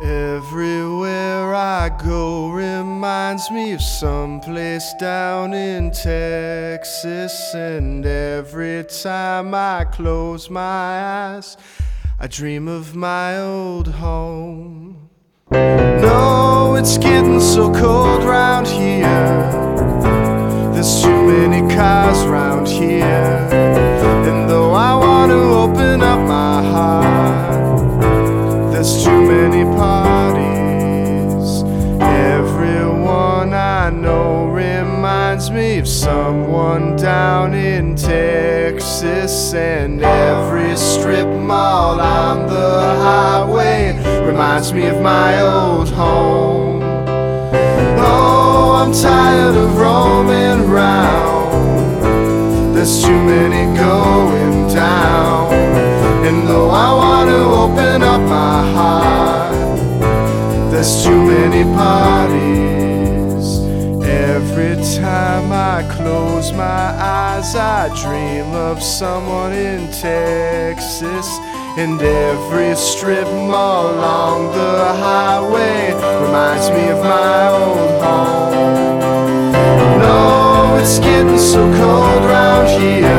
Everywhere I go reminds me of someplace down in Texas, and every time I close my eyes, I dream of my old home. No, it's getting so cold round here. There's too many cars round here, and though I want to open up my heart, there's too many parties. Everyone I know reminds me of someone down in Texas, and every strip mall on the highway reminds me of my old home. Oh, I'm tired of roaming round. There's too many going down, and though I want to open up my heart, there's too many parties. Every time I close my eyes, I dream of someone in Texas, and every strip mall along the highway reminds me of my old home. No, it's getting so cold round here.